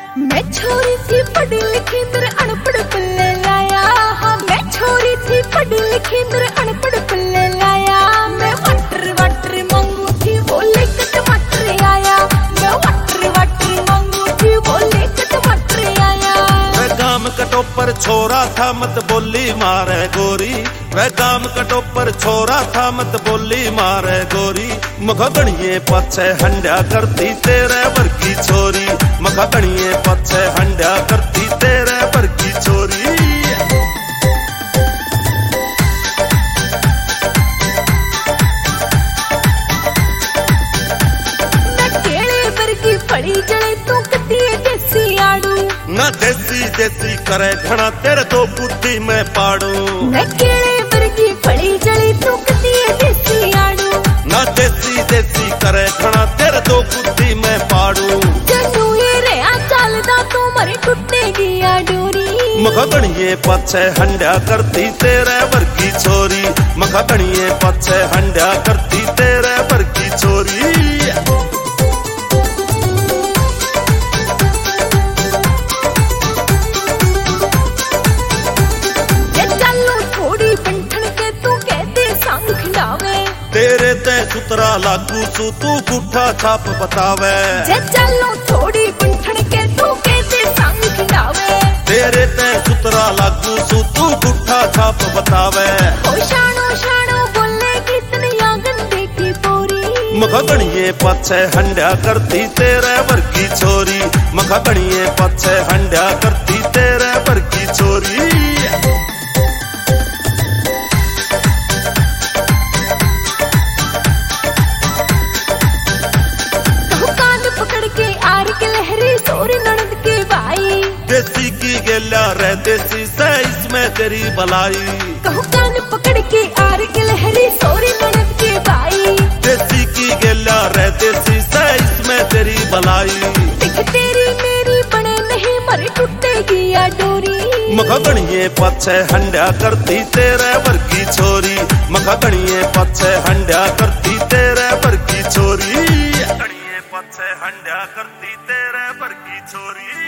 मैं छोरी थी पढ़ी लिखी मेरे अनपढ़ पल्ले लाया। हाँ मैं छोरी थी पढ़ी लिखी मेरे अनपढ़ पल्ले लाया। मैं वाटर वाटर मांगू थी बोले के टमाटर आया। मैं वाटर वाटर मांगू थी बोले के टमाटर आया। वह गाम कटोपर छोरा था मत बोली मारे गोरी। वह गाम कटोपर छोरा था मत बोली मारे गोरी। मखगणिये पछे हंड्या करती तेरे बर की छोरी। मखगणिये पछे हंड्या करती तेरे बर की छोरी। पड़ी जड़े तू कतिए देसी आड़ू। ना देसी देसी करे घना तेरे दो बुद्धि में पाड़ू। न केड़े वर्गी पड़ी जड़ी तू कतिए देसी आड़ू। ना देसी देसी करे घना तेरे दो बुद्धि में पाड़ू। जदू ये रे आ चलदा तू मरी टूटेगी आ डोरी। मखगणिये पछे हंड्या करती तेरे वर की छोरी। मखगणिये पछे हंड्या करती तेरे वर की छोरी। तेरे ते सुतरा लागू सू तू गुठा छाप बतावे। जे चलो थोड़ी पंठन के तू कहते संग खिलावे। तेरे ते सुतरा लागू सू तू गुठा छाप बतावे। ओ शानो शानो बोले कितनी आंगन देखी पोरी। मखगणिये पछे हंड्या करती तेरे वर की छोरी। मखगणिये पछे हंड्या करती तेरे वर की छोरी। देसी की गेला रे देसी से इसमें तेरी भलाई। कहूँ कान पकड़ के आर के लहरी सोरी ननद के भाई। देसी की गेला रे देसी से इसमें तेरी भलाई। देख तेरी मेरी बने नहीं मर टूटेगी या डोरी। मखगणिये पछे हंड्या करती तेरे वर की छोरी। मखगणिये पछे हंड्या करती तेरे वर की छोरी। मखगणिये पछे हंड्या करती तेरे वर की छोरी।